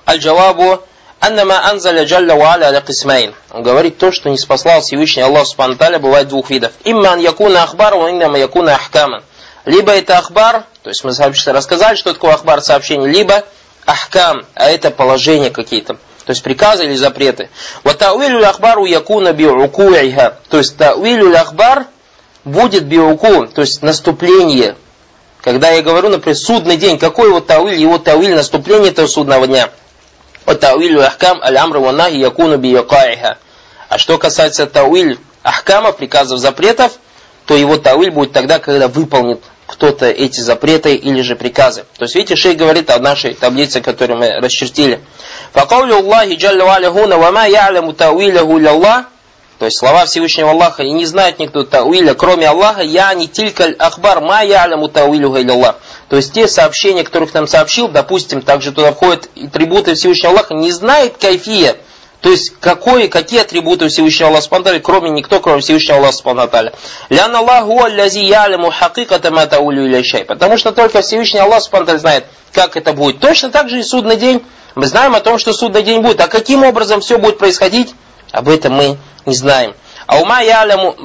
Аль-Джавабу аннама анзаля джалля ва аля кисмайн. Он говорит, то, что не спаслал Всевышний Аллах субхану та'аля, бывает двух видов. Имма ан якуна ахбар, ва иннама якуна ахкаман. Либо это ахбар, то есть мы рассказали, что такое ахбар, сообщение, либо ахкам, а это положения какие-то, то есть приказы или запреты. Ва та'вилю ахбару якуна би'уку'iха. То есть та'вилю ахбар будет би'уку, то есть наступление. Когда я говорю, например, судный день, какой его та'виль? Его та'виль наступление этого судного дня. Ва та'вилю ахкам аль-амру ва нахи якуну би'ука'iха. А что касается та'виль ахкама, приказов, запретов, то его та'виль будет тогда, когда выполнит кто-то эти запреты или же приказы. То есть, видите, шейх говорит о нашей таблице, которую мы расчертили. فَقَوْلُ اللَّهِ جَلَّ وَعَلَى هُنَا وَمَا يَعْلَمُ تَأْوِيلَهُ إِلَّا اللَّهِ. То есть, слова Всевышнего Аллаха, и не знает никто та'виля, кроме Аллаха, яни тилькаль ахбар ма я'ляму та'вилюха илля Аллах. То есть, те сообщения, которых нам сообщил, допустим, также туда входят атрибуты Всевышнего Аллаха, не знает кайфия. То есть, какие атрибуты Всевышнего Аллаха субхану ва тааля, никто, кроме Всевышнего Аллаха субхану ва тааля. Лян Аллаху аллази яляму хакиката ма таулю иляйшай. Потому что только Всевышний Аллах субхану ва тааля знает, как это будет. Точно так же и судный день. Мы знаем о том, что судный день будет. А каким образом все будет происходить, об этом мы не знаем. Аума яляму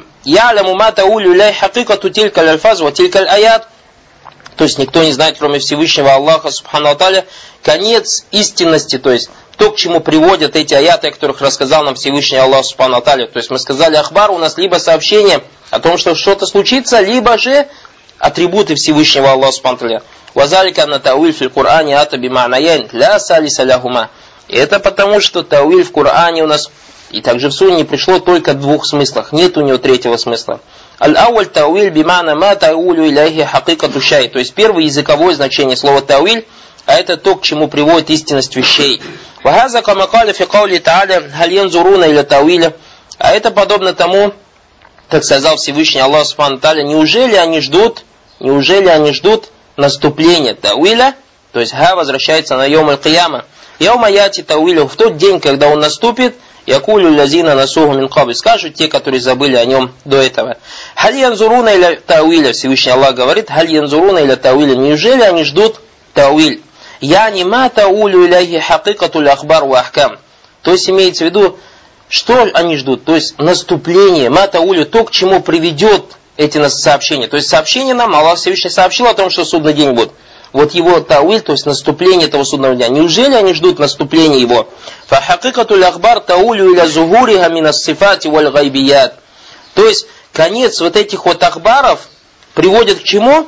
ма таулю иляй хакикату тилькаль альфаз ва тилькаль аят. То есть, никто не знает, кроме Всевышнего Аллаха субхану ва тааля, конец истинности, то есть, то, к чему приводят эти аяты, о которых рассказал нам Всевышний Аллах субхану ва тааля. То есть мы сказали, ахбар у нас либо сообщение о том, что что-то случится, либо же атрибуты Всевышнего Аллаха субхану ва тааля. Вазалика на тауиль фил Кур'ане ата бима'наян ля салиса ляхума. И это потому, что тауиль в Коране у нас и также в Сунне пришло только в двух смыслах. Нет у него третьего смысла. Аль-ауаль тауиль бимана ма таулю иляхи хакикату шай. То есть первое языковое значение слова тауиль, а это то, к чему приводит истинность вещей. Вахаза камакали фи каули тааля халь янзуруна иля тауиля. А это подобно тому, как сказал Всевышний Аллах субхану ва тааля, неужели они ждут наступления тауиля, то есть ха возвращается на йом аль-кияма. Йома яти тауилю, в тот день, когда он наступит, якулю лязина насуху мин кабли, скажут те, которые забыли о нем до этого. Халь янзуруна иля тауиля, Всевышний Аллах говорит, халь янзуруна иля тауиля, неужели они ждут тауиль? Яни ма таулю иляхи хакикатуль ахбар ва ахкам. То есть имеется в виду, что они ждут, то есть наступление, ма таулю, то, к чему приведет эти сообщения. То есть сообщение нам, Аллах Всевышний сообщил о том, что судный день будет. Вот его тауиль, то есть наступление этого судного дня. Неужели они ждут наступления его? Фахакикатуль ахбар таулю иля зугуриха минас сифати валь гайбият. То есть конец вот этих вот ахбаров приводит к чему?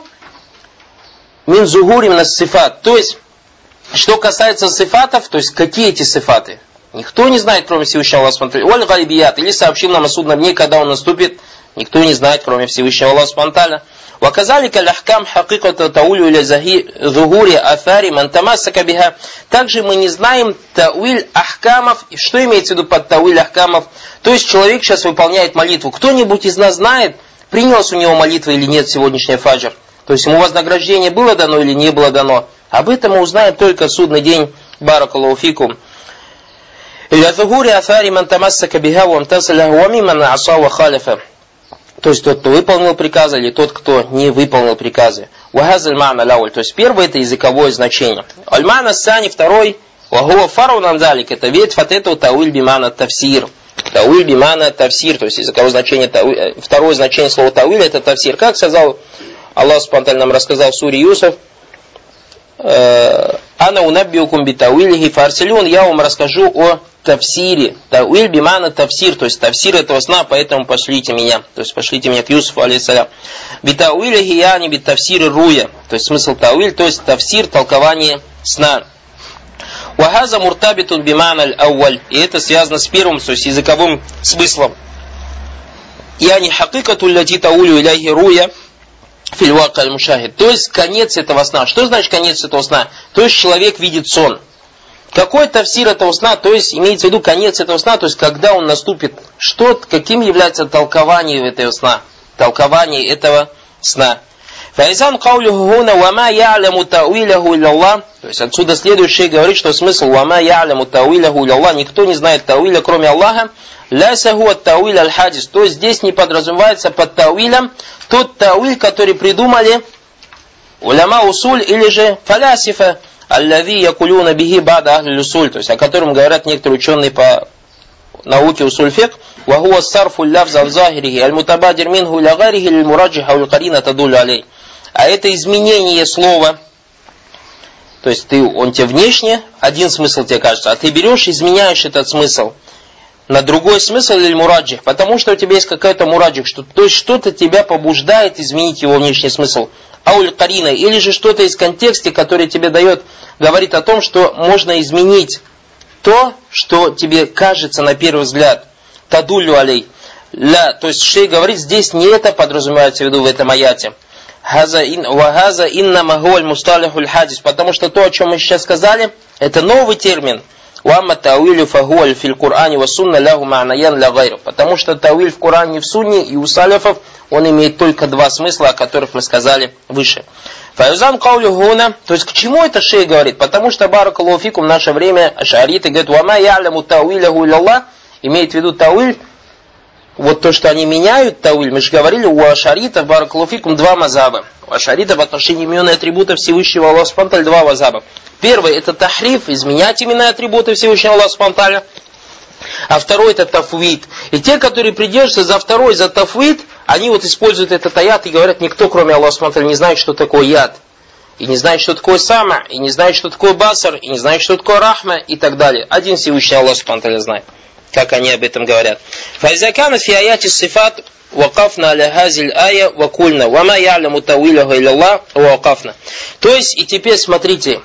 Мин зугури минас сифат. То есть, что касается сифатов, то есть какие эти сифаты? Никто не знает, кроме Всевышнего Аллаха субхану ва тааля. Валь гайбият. Или сообщил нам о судном дне, когда он наступит. Никто не знает, кроме Всевышнего Аллаха субхану ва тааля. وَكَذَلِكَ الْأَحْكَامُ حَقِيقَةَ تَأْوِيلُ إِلَى ظُهُورِ آثَارِ مَنْ تَمَسَّكَ بِهَا. Также мы не знаем та'виль ахкамов. Что имеется в виду под та'виль ахкамов? То есть человек сейчас выполняет молитву. Кто-нибудь из нас знает, принялась у него молитва или нет сегодняшний фаджр? То есть ему вознаграждение было дано или не было дано? Об этом мы узнаем только в судный день. Баракаллаху фикум. إِلَى ظُهُورِ آثَارِ مَنْ تَمَسَّكَ بِهَا وَامْتَثَلَ وَمِمَّنْ عَصَى وَخَالَفَ. То есть тот, кто выполнил приказы, или тот, кто не выполнил приказы. Вахазаль ма'на лауль. То есть первое это языковое значение. Аль-ма'на сани, второй. Вахуа фару нандалик. Это ветвь от этого тауиль бимана тавсир. Тауиль бимана тавсир. То есть языковое значение, второе значение слова тауиль это тавсир. Как сказал Аллах субхану нам рассказал в суре Юсуф. Ана унаббиукум би тауилихи фарсилюн. Я вам расскажу о тавсире. Тауиль бимана тавсир. То есть тавсир этого сна, поэтому пошлите меня. То есть пошлите меня к Юсуфу алейхиссалям. Би тауилихи яни би тавсири руя. То есть смысл тауиль, то есть тавсир, толкование сна. Вахаза муртабитун бимана аль-ауаль. И это связано с первым, то есть языковым смыслом. Яни хакикату ляти таулю иляхи руя. Фильвака аль-мушахид. То есть конец этого сна. Что значит конец этого сна? То есть человек видит сон. Какой тавсир этого сна? То есть имеется в виду конец этого сна, то есть когда он наступит. Каким является толкование этого сна? Толкование этого сна. Файзан каулюху хуна вама я'ляму тауиляху илля Аллах. То есть отсюда следующий говорит, что смысл вама я'ляму тауиляху илля Аллах. Никто не знает тауиля, кроме Аллаха. Ляйса хуа тауиль аль-хадис. То есть здесь не подразумевается под тауилем тот тауиль, который придумали уляма усуль или же фалясифа. аллави якулюна бихи бада ахли усуль, то есть о котором говорят некоторые ученые по науке усуль фикх, ва хуа сарфу лафз ан захирихи аль-мутабадир минху иля гарихи лиль-мураджиха уль-карина тадулю алей. А это изменение слова, то есть он тебе внешне, один смысл тебе кажется, а ты берешь, изменяешь этот смысл на другой смысл или мураджих, потому что у тебя есть какой-то мураджих, то есть что-то тебя побуждает изменить его внешний смысл. Ауль карина, или же что-то из контекста, который тебе дает, говорит о том, что можно изменить то, что тебе кажется на первый взгляд. Тадулю алей. Ля, то есть шейх говорит, здесь не это подразумевается в виду в этом аяте. Вахаза инна магуаль мусталихуль хадис, потому что то, о чем мы сейчас сказали, это новый термин. Уамма тауилю фагуаль филь Кур'ане ва сунна лягу ма'наян ля гайру. Потому что тауиль в Коране и в Сунне и у саляфов, он имеет только два смысла, о которых мы сказали выше. Фаюзан каулю гуна, то есть к чему это шейх говорит? Потому что баракаллаху фикум в наше время ашариты говорят, вама я'ляму тауиляху илlallah, имеет в виду тауиль, вот то, что они меняют тауиль, мы же говорили, у ашаритов баракаллаху фикум два мазаба. У ашаритов в отношении имен и атрибутов Всевышнего Аллаха субхану ва тааля два мазаба. Первый это тахриф, изменять имена и атрибуты Всевышнего Аллаха субхану ва тааля. А второй это тафвид. И те, которые придерживаются за второй, за тафвид, они вот используют этот аят и говорят, никто кроме Аллаха субхану ва тааля не знает, что такое яд. И не знает, что такое сама, и не знает, что такое басар, и не знает, что такое рахма, и так далее. Один Всевышний Аллах субхану ва тааля знает, как они об этом говорят. Файзакана фи аяти сифат вакафна аля хазиль ая вакульна вама я'ляму тауиляху илlallah вакафна. То есть, и теперь смотрите,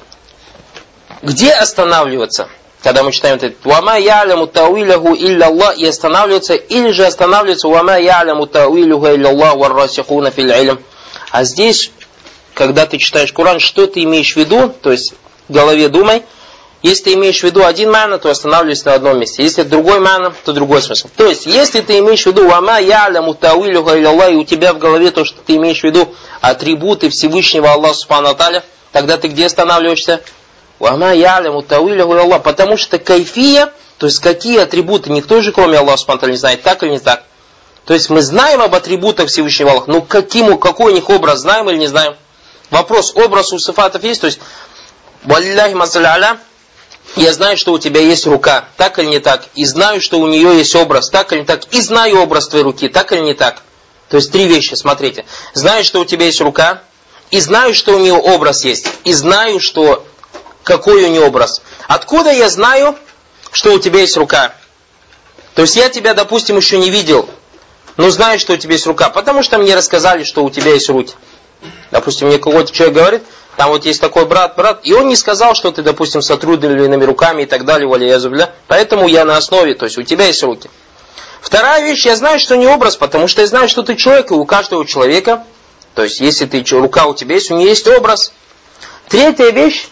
где останавливаться, когда мы читаем это вама я'ляму тауиляху илlallah, и останавливаться, или же останавливаться вама я'ляму тауиляху илlallah варрасихуна фил илм. А здесь, когда ты читаешь Коран, что ты имеешь в виду, то есть в голове думай. Если ты имеешь в виду один мана, то останавливайся на одном месте. Если другой мана, то другой смысл. То есть, если ты имеешь в виду вама я'ляму тауиляху илlallah, и у тебя в голове то, что ты имеешь в виду атрибуты Всевышнего Аллаха субхану ва тааля, тогда ты где останавливаешься? Вама я'ляму тауиляху илlallah, потому что кайфия, то есть какие атрибуты, никто же кроме Аллаха субхану ва тааля не знает, так или не так. То есть мы знаем об атрибутах Всевышнего Аллаха, но какой у них образ, знаем или не знаем? Вопрос, образ у сифатов есть, то есть валлахи масаль аля, я знаю, что у тебя есть рука, так или не так, и знаю, что у нее есть образ, так или не так, и знаю образ твоей руки, так или не так. То есть три вещи, смотрите. Знаю, что у тебя есть рука, и знаю, что у нее образ есть, и знаю, что какой у нее образ. Откуда я знаю, что у тебя есть рука? То есть я тебя, допустим, еще не видел, но знаю, что у тебя есть рука, потому что мне рассказали, что у тебя есть руки. Допустим, мне какой-то человек говорит, там вот есть такой брат, и он не сказал, что ты, допустим, с отрубленными руками и так далее, валиязубля, поэтому я на основе, то есть у тебя есть руки. Вторая вещь, я знаю, что не образ, потому что я знаю, что ты человек, и у каждого человека, то есть если рука у тебя есть, у нее есть образ. Третья вещь,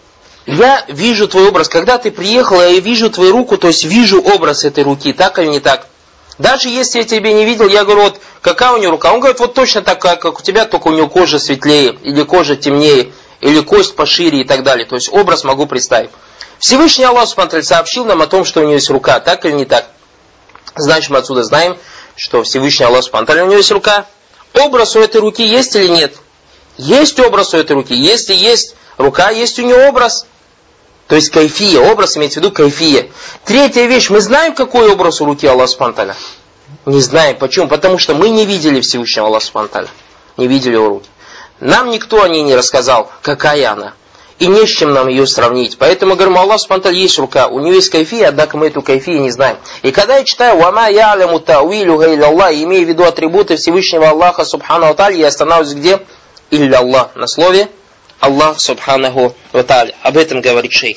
я вижу твой образ. Когда ты приехал, я вижу твою руку, то есть вижу образ этой руки, так или не так. Даже если я тебя не видел, я говорю, вот какая у нее рука? Он говорит, вот точно такая, как у тебя, только у нее кожа светлее, или кожа темнее, или кость пошире и так далее. То есть образ могу представить. Всевышний Аллах субхану ва тааля сообщил нам о том, что у нее есть рука, так или не так. Значит, мы отсюда знаем, что Всевышний Аллах субхану ва тааля у него есть рука. Образ у этой руки есть или нет? Есть образ у этой руки. Если есть рука, есть у нее образ. То есть кайфия, образ имеется в виду кайфия. Третья вещь, мы знаем, какой образ у руки Аллаха субхану ва тааля? Не знаем. Почему? Потому что мы не видели Всевышнего Аллаха субхану ва тааля. Не видели его руки. Нам никто о ней не рассказал, какая она. И не с чем нам ее сравнить. Поэтому говорим, у Аллаха субхану ва тааля есть рука, у нее есть кайфия, однако мы эту кайфию не знаем. И когда я читаю «Вама я'ляму тауилюху илlallah», имея в виду атрибуты Всевышнего Аллаха субхану ва тааля, я останавливаюсь где? Илlallah. На слове Аллах субханаху ва тааля. Об этом говорит шейх.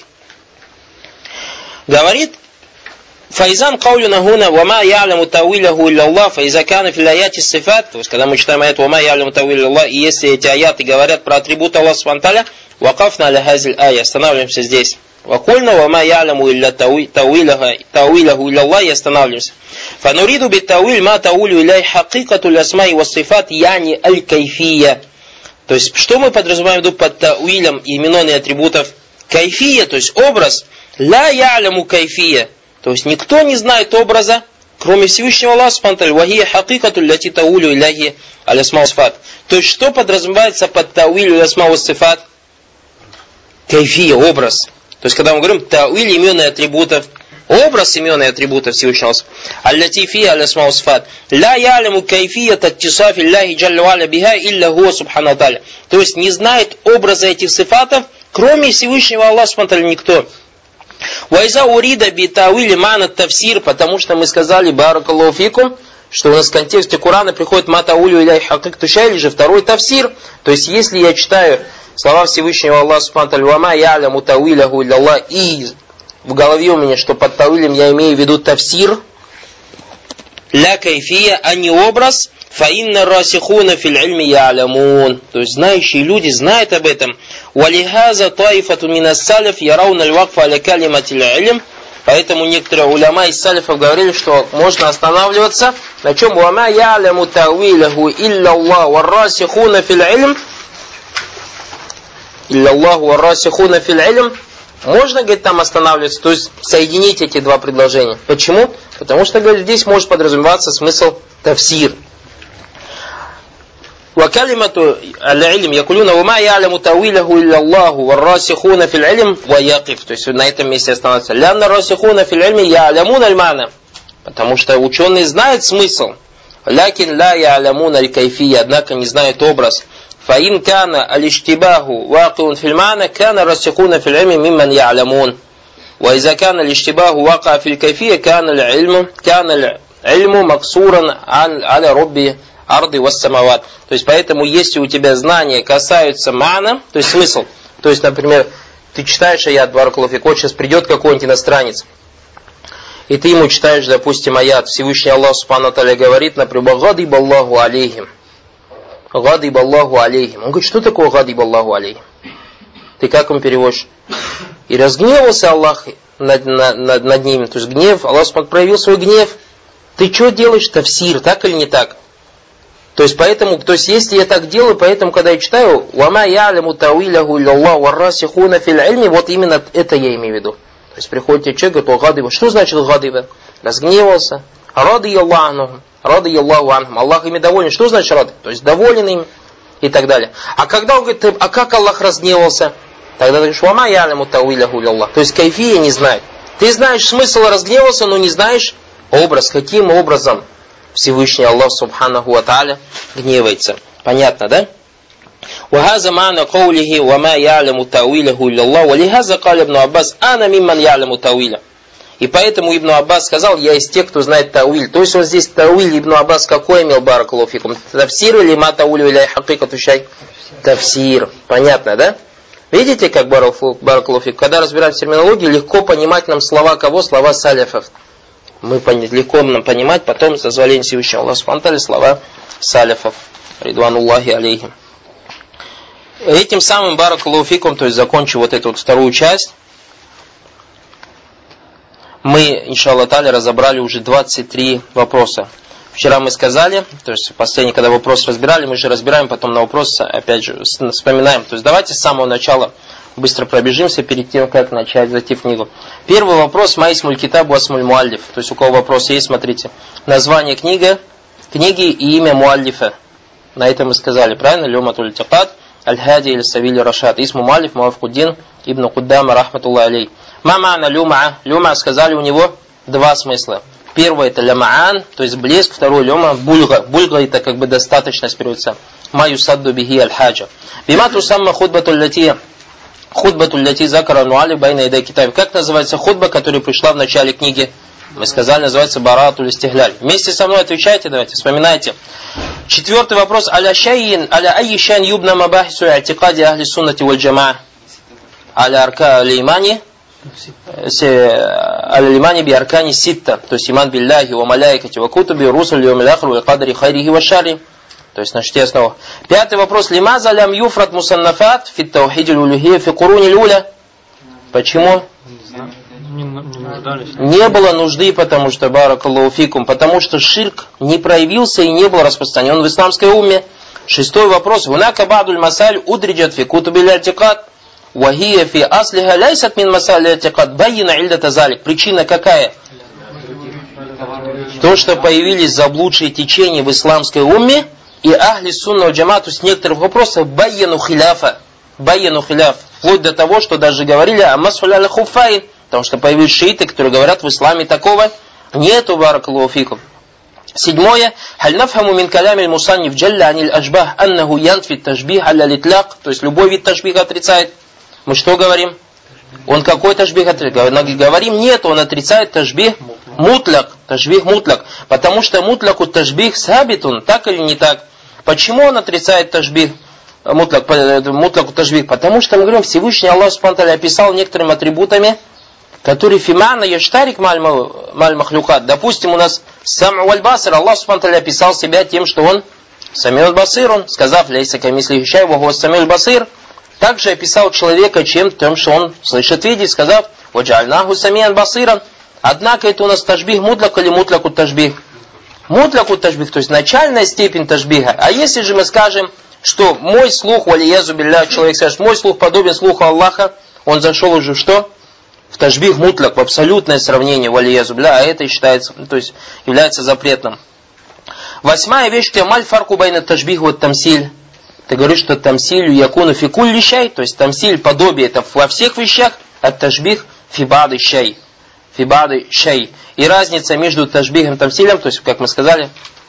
Говорит, файзан каулюна гуна вама я'ляму тауиляху илlallah, файза кана фил аяти сифат, то есть когда мы читаем аят вама я'ляму тауиляху илlallah, и если эти аяты говорят про атрибуты Аллаха субхану ва тааля, вакафна аля хазиль ая, останавливаемся здесь. Вакульна вама я'ляму илля тауиляху илlallah, и останавливаемся. Фануриду бит тауиль ма таулю иляй хакикату лясмай ва сифат яни аль кайфия. То есть, что мы подразумеваем в виду под тауилем имен и атрибутов? Кайфия, то есть образ. Ла я'ляму кайфия. То есть, никто не знает образа, кроме Всевышнего Аллаха субхану ва тааля. Вахия хакикату ляти таулю иляхи алясма ва сифат. То есть, что подразумевается под тауилю алясма ва сифат? кайфия, образ. То есть, когда мы говорим тауиль имен и атрибутов, образ имен и атрибутов Всевышнего. Аллати фи алясма усфат. Ла яляму кайфия таттисафи Аллахи джалля ва'аля биха илля хуа субхану та'аля. То есть, не знает образа этих сифатов, кроме Всевышнего Аллаха субхану та'аля, никто. Вайза урида би тауили мана тавсир, потому что мы сказали, баракаллаху фикум, что у нас в контексте Корана приходит матаулю иляй хакик тушай, или же второй тавсир. То есть, если я читаю слова Всевышнего Аллаха субхану та'аля, вама я'ляму тауиляху илля Аллах, и в голове у меня, что под тауилем я имею в виду тавсир, ля кайфия, а не образ, фаинна расихуна фил ильми я'лямун. То есть, знающие люди знают об этом. Валихаза таифату минас салиф ярауна аль-вакфа аля калиматил илм. Поэтому некоторые уляма из салифов говорили, что можно останавливаться на чем? Вама я'ляму тауиляху илля Аллах варрасихуна фил ильм. Илля Аллах варрасихуна фил ильм. Можно, говорит, там останавливаться, то есть соединить эти два предложения. Почему? Потому что, говорит, здесь может подразумеваться смысл тавсир. وكلمة العلم يقولون وما يعلم تأويله إلا الله والراسخون في العلم ويقف. То есть на этом месте остановиться. لأن الراسخون في العلم يعلمون المعنى. Потому что ученые знают смысл. لكن لا يعلمون الكيفية. Однако не знают образ. فإن كان الاشتباه واقع في المعنى كان الراسخون في العلم ممن يعلمون. وإذا كان الاشتباه واقع في الكيفية كان العلم مقصورا على رب арды вассамават. То есть, поэтому, если у тебя знания касаются мана, то есть смысл, то есть, например, ты читаешь аят, баракаллаху фик, вот сейчас придет какой-нибудь иностранец, и ты ему читаешь, допустим, аят, Всевышний Аллах субхану та'аля говорит, например, гадиб Аллаху алейхим. Гадиб Аллаху алейхим. Он говорит, что такое гадиб Аллаху алейхим? Ты как ему переводишь? И разгневался Аллах над ними, то есть гнев, Аллах проявил свой гнев. Ты что делаешь? Тавсир, так или не так? То есть, поэтому, то есть, если я так делаю, поэтому, когда я читаю, «Вама я'ляму тауиляху илля Аллах варрасихуна фил ильми», вот именно это я имею в виду. То есть, приходит человек, говорит, «Гадиба». Что значит «гадиба»? Разгневался. «Рады Аллаху анхум». Аллах ими доволен. Что значит «рады»? То есть, доволен им и так далее. А когда он говорит, а как Аллах разгневался? Тогда ты говоришь, «Вама я'ляму тауиляху илля Аллах». То есть, кайфия не знает. Ты знаешь смысл разгневался, но не знаешь образ. Каким образом Всевышний Аллах субханаху ва та'аля гневается. Понятно, да? وهذا معنى قوله وما يعلم تأويله إلا الله ولهذا قال ابن عباس أنا ممن يعلم تأويله. И поэтому Ибн Аббас сказал, я из тех, кто знает тауиль. То есть он здесь тауиль Ибн Аббас какой имел, баракаллаху фикум? Тавсир или ма таулю иляй хакикату шай? Тавсир. Понятно, да? Видите, как баракаллаху фикум? Когда разбираем терминологию, легко понимать нам слова кого? Слова салифов. Мы легко нам понимать потом с дозволения Всевышнего Аллаха субхану та'аля слова салифов. Ридвануллахи алейхим. Этим самым баракаллаху фикум, то есть закончив вот эту вот вторую часть, мы, иншаллах та'аля, разобрали уже 23 вопроса. Вчера мы сказали, то есть последний, когда вопрос разбирали, мы же разбираем, потом на вопрос опять же вспоминаем. То есть давайте с самого начала быстро пробежимся перед тем, как начать зайти в книгу. Первый вопрос, маисмуль китабу асмуль муаллиф. То есть у кого вопросы есть, смотрите. Название книги и имя муаллифа. На этом мы сказали, правильно? Люматуль тикад, аль-хади или савили рашад. Исму муаллиф Муафкуддин ибн Куддама рахматуллах алей. Мамана люма. Люма, сказали, у него два смысла. Первый это лямаан, то есть блеск, второй люма бульга. Бульга это как бы достаточность переводится. Ма юсадду бихи аль-хаджа. Биматру самма худбатуль лати закара нуали байна идай китаб. Как называется худба, которая пришла в начале книги? Мы сказали, называется баратуль истигляль. Вместе со мной отвечайте, давайте, вспоминайте. Четвертый вопрос. Аля айишан юбна мабахису атикади ахли суннати валь джамаа. Аля арка аль-имани. Аль-имани би аркани ситта. То есть иман билляхи ва маляикати ва кутуби русуль ва милахру ва кадри хайрихи ва шари. То есть на шесте основах. Пятый вопрос. Лимаза лям юфрат мусаннафат фит таухидиль улюхия фи куруни люля. Почему? Не было нужды, потому что баракаллаху фикум, потому что ширк не проявился и не был распространен в исламской умме. Шестой вопрос. Гунака бадуль масаль удриджат фи кутубиль атикад. Вахия фи аслиха ляйсат мин масаль атикад. Байина ильдата залик. Причина какая? То, что появились заблудшие течения в исламской умме, и ахли сунна джамату с некоторых вопросов байяну хиляфа. Байяну хиляф. Вплоть до того, что даже говорили о масхуля хуфайн. Потому что появились шииты, которые говорят, в исламе такого нету, баракаллаху фикум. Седьмое. Халь нафхаму мин калями мусанниф джалля аниль ажбах аннаху янфи ташбих алля литляк. То есть любой вид ташбиха отрицает. Мы что говорим? Он какой ташбих отрицает? Говорим, нет, он отрицает ташбих мутляк. Ташбих мутляк. Потому что мутляку ташбих сабитун, так или не так? Почему он отрицает ташбих? Мутляку ташбих? Потому что мы говорим, Всевышний Аллах Субхану ва Тааля описал некоторыми атрибутами, который фимана яштарик маль махлюкат. Допустим, у нас сам валь-басир, Аллах Субхану ва Тааля описал себя тем, что он самил басир, он, сказав, ляйса камислихи шай, ва хуа самил басир, также описал человека тем, что он слышит, видит, сказав, ваджальнаху самиян басиран. Однако это у нас ташбих мутляк или мутляку ташбих? Мутляку ташбих, то есть начальная степень ташбиха. А если же мы скажем, что мой слух, валиязу билля, человек скажет, мой слух подобен слуху Аллаха, он зашел уже в что? В ташбих мутляк, в абсолютное сравнение, валиязу билля, а это считается, то есть является запретным. Восьмая вещь, маль фарку байна ташбих вот тамсиль. Ты говоришь, что тамсилю якуну фи кулли шай, то есть тамсиль, подобие, это во всех вещах, а ташбих фи бады шай. Фи бады шай. И разница между ташбихом и тамсилем, то есть, как мы сказали,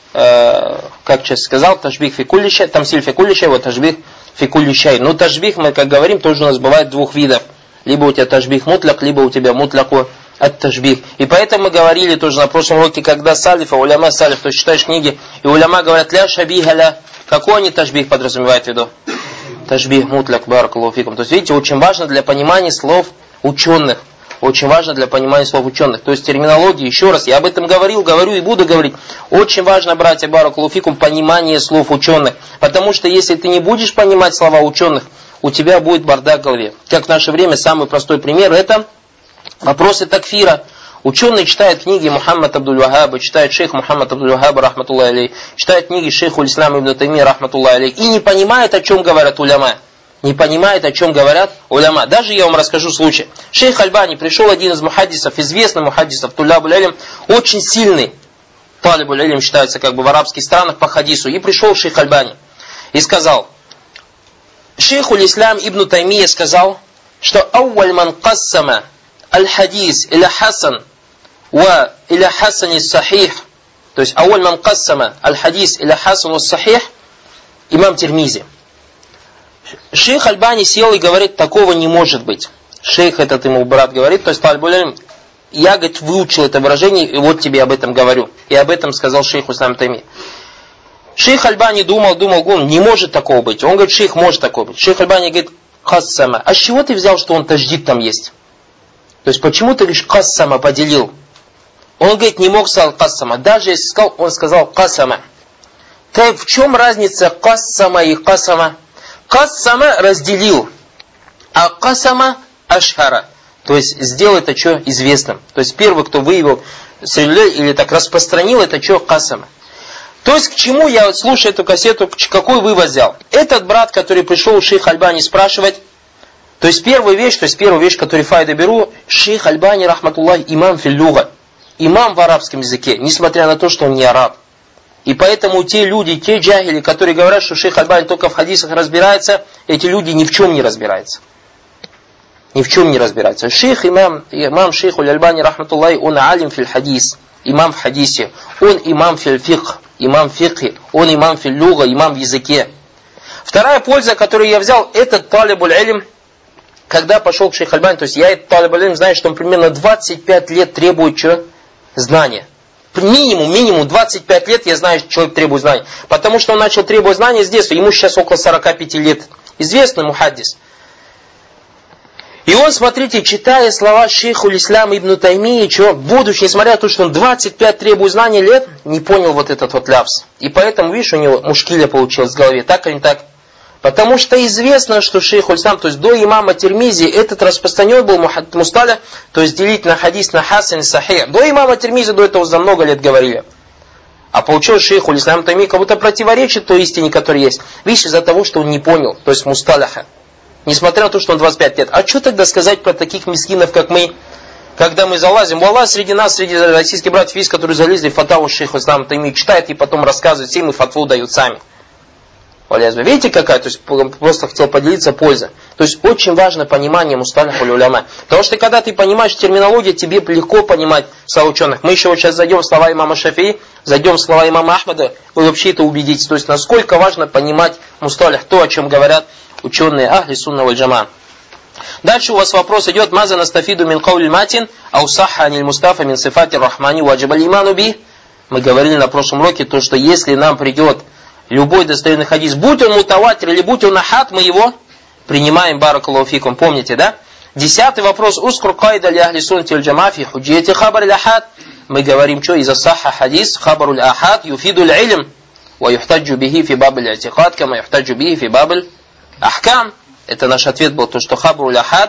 как сейчас сказал, ташбих фи кулли шай, тамсиль фи кулли шай, вот ташбих фи кулли шай. Но ташбих, мы как говорим, тоже у нас бывает двух видов. Либо у тебя ташбих мутляк, либо у тебя мутляку от ташбих. И поэтому мы говорили тоже на прошлом уроке, когда салифа, уляма салиф, то есть читаешь книги, и уляма говорят, ля шабиха ля. Какой они ташбих подразумевают в виду? Ташбих мутляк, баракаллаху фикум. То есть, видите, очень важно для понимания слов ученых. Очень важно для понимания слов ученых. То есть, терминология, еще раз, я об этом говорил, говорю и буду говорить. Очень важно, братья, баракаллаху фикум, понимание слов ученых. Потому что, если ты не будешь понимать слова ученых, у тебя будет бардак в голове. Как в наше время, самый простой пример, это вопросы такфира. Ученые читают книги Мухаммад Абдуль-Вахаба, читают шейх Мухаммад Абдуль-Вахаба, рахматуллахи алейх, читают книги шейха Ислама ибн Таймия, рахматуллахи алейх, и не понимают, о чем говорят уляма. Не понимают, о чем говорят уляма. Даже я вам расскажу случай. Шейх Альбани, пришел один из мухаддисов, известный мухаддисов, Тулябуль Илм, очень сильный, Талибуль Илм считается как бы в арабских странах по хадису, и пришел шейх Альбани и сказал, шейху Ислам ибн Таймия сказал, что ауаль ман кассама аль-хадис иля хасан или хасан сахих, то есть ауль ман кассама аль-хадис или хасан сахих, имам Тирмизи. Шейх Альбани сел и говорит, такого не может быть. Шейх этот ему брат говорит, то есть я, говорит, выучил это выражение, и вот тебе об этом говорю. И об этом сказал шейх Ислам Тайми. Шейх Альбани думал, не может такого быть. Он говорит, шейх, может такого быть. Шейх Альбани говорит, кассама, а с чего ты взял, что он таждид там есть? То есть, почему ты говоришь, кассама поделил? Он говорит, не мог сказать кассама. Даже если сказал, он сказал кассама. Так в чем разница кассама и кассама? Кассама разделил, а кассама ашхара. То есть, сделал это что известным. То есть, первый, кто выявил или так распространил, это что кассама. То есть, к чему я слушаю эту кассету, какой вывод взял? Этот брат, который пришел у шейха Альбани спрашивать, то есть первая вещь, которую файда беру, шейх Альбани, рахматуллахи, имам фил-люга, имам в арабском языке, несмотря на то, что он не араб. И поэтому те люди, те джахили, которые говорят, что шейх Альбани только в хадисах разбирается, эти люди ни в чем не разбираются. Ни в чем не разбираются. Шейх, имам шейх Альбани, рахматуллахи, он алим фил хадис, имам в хадисе, он имам фил фикх, имам фикхи, он имам фил-люга, имам в языке. Вторая польза, которую я взял, это талибуль илм. Когда пошел к шейху Альбани, то есть я этот талиб илм знаю, что он примерно 25 лет требует что? Знания. Минимум 25 лет я знаю, что человек требует знаний. Потому что он начал требовать знаний с детства. Ему сейчас около 45 лет. Известный мухаддис. И он, смотрите, читая слова шейху Ислама ибн Таймии, будучи, несмотря на то, что он 25 требует знаний лет, не понял вот этот вот ляпс. И поэтому, видишь, у него мушкиля получилась в голове. Так или не так? Потому что известно, что шейх Ислам, то есть до имама Тирмизи, этот распространен был мусталя, то есть делить на хадис на хасан и сахих. До имама Тирмизи до этого за много лет говорили. А получилось шейх Ислам Тайми как будто противоречит той истине, которая есть. Видишь, из-за того, что он не понял, то есть мусталяха. Несмотря на то, что он 25 лет. А что тогда сказать про таких мискинов, как мы, когда мы залазим? Wallah, среди нас, среди российских братьев есть, которые залезли в фатаву шейха Ислама Тайми, читают и потом рассказывают, всем и фатву дают сами. Видите, какая? То есть просто хотел поделиться пользой. То есть очень важно понимание мусталих уляма. Потому что когда ты понимаешь терминологию, тебе легко понимать слова ученых. Мы еще вот сейчас зайдем в слова имама Шафии, зайдем в слова имама Ахмада, вы вообще это убедитесь. То есть насколько важно понимать мусталих, то, о чем говорят ученые ахли сунна валь джама. Дальше у вас вопрос идет: маза настафиду мин каули матин, аусаха аниль мустафа мин сифати рахмани ваджибаль иману би. Мы говорили на прошлом уроке, то, что если нам придет любой достоверный хадис, будь он мутаватир или будь он ахад, мы его принимаем, баракаллаху фикум. Помните, да? 10-й вопрос. Ускур кайда ли ахли суннати валь джамаа фи худжияти хабар аль ахад. Мы говорим, что из-за сахха хадис хабар аль ахад юфиду аль илм ва юхтаджу бихи фи баб аль атикад кама юхтаджу бихи фи баб аль ахкам. Это наш ответ был, то, что хабар аль ахад,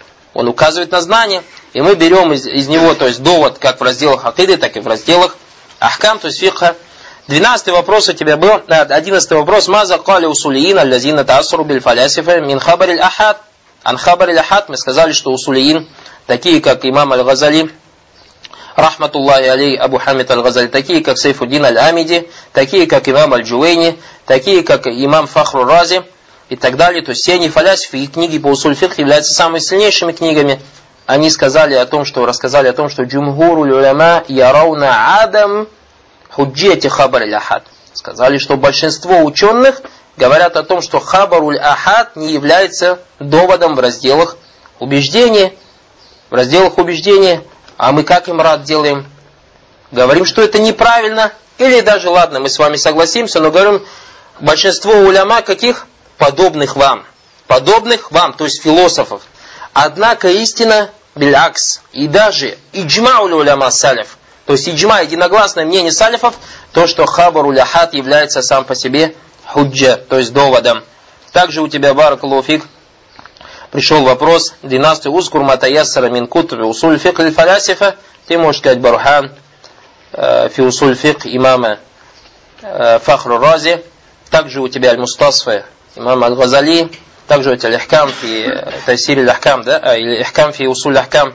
он указывает на знание. И мы берем из него, то есть довод, как в разделах акиды, так и в разделах ахкам, то есть фикха. 12-й вопрос у тебя был, 11-й вопрос. Маза кали усулиин аллазина таасру биль фалясифа мин хабар аль ахад. Ан хабар аль ахад мы сказали, что усулиин, такие как имам аль-Газали, рахматуллахи алей, Абу Хамид аль-Газали, такие как Сайфуддин аль-Амиди, такие как имам аль-Джувейни, такие как имам Фахру Рази и так далее. То есть все они фалясифы, и книги по усуль фикх являются самыми сильнейшими книгами. Они рассказали о том, что джумхуру уляма ярауна адам худжияти хабар аль-ахад. Сказали, что большинство ученых говорят о том, что хабар аль-ахад не является доводом в разделах убеждения. В разделах убеждения. А мы как им рад делаем? Говорим, что это неправильно. Или даже, ладно, мы с вами согласимся, но говорим, большинство уляма каких? Подобных вам. Подобных вам, то есть философов. Однако истина билякс. И даже иджма уляма салиф. То есть иджма, единогласное мнение салифов, то, что хабар аль-ахад является сам по себе худжа, то есть доводом. Также у тебя, баракаллаху фик, пришел вопрос, 12-й узкур матаяссара мин кутуби усуль фикх аль фалясифа. Ты можешь сказать бархан фи усуль фикх имама Фахру Рази. Также у тебя аль-Мустасфа имам аль-Газали. Также у тебя лихкам фи тайсир аль-ахкам, да, или лихкам фи усуль ахкам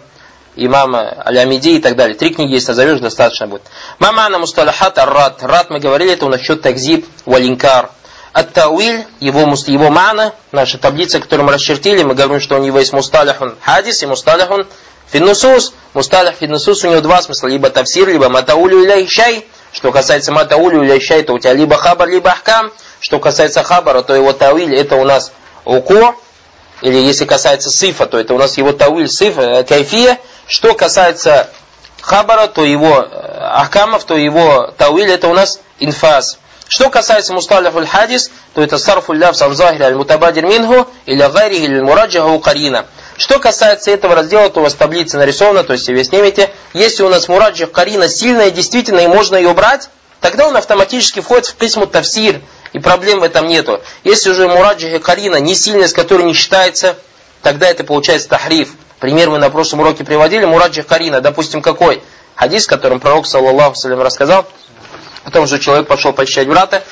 имама аль-Амиди и так далее. 3 книги, если назовешь, достаточно будет. Мамана мусталахат ар-рад. Рад мы говорили, это у нас счет такзиб валинкар. Ат-тауиль, его мана, наша таблица, которую мы расчертили, мы говорим, что у него есть мусталахун хадис и мусталахун финнусус. Мусталах финнусус у него 2 смысла, либо тавсир, либо матаулю иляй шай. Что касается матаулю иляй шай, то у тебя либо хабар, либо ахкам. Что касается хабара, то его тауиль, это у нас уко. Или если касается сифа, то это у нас его тауиль сифа, кайфия. Что касается хабара, то его ахкамов, то его тауиль, это у нас инфаз. Что касается мусталих аль-хадис, то это сарфу ляфс ан-захири аль-мутабадир минху или гайрихи аль-мураджаху карина. Что касается этого раздела, то у вас таблица нарисована, то есть вы снимете. Если у нас мураджах карина сильная, действительно, и можно ее брать, тогда он автоматически входит в кисму тавсир, и проблем в этом нету. Если уже мураджах карина не сильная, с которой не считается, тогда это получается тахриф. Пример мы на прошлом уроке приводили, мураджах карина, допустим, какой? Хадис, в котором пророк, саллаллаху алейхи ва, рассказал о том, что человек пошел почитать брата,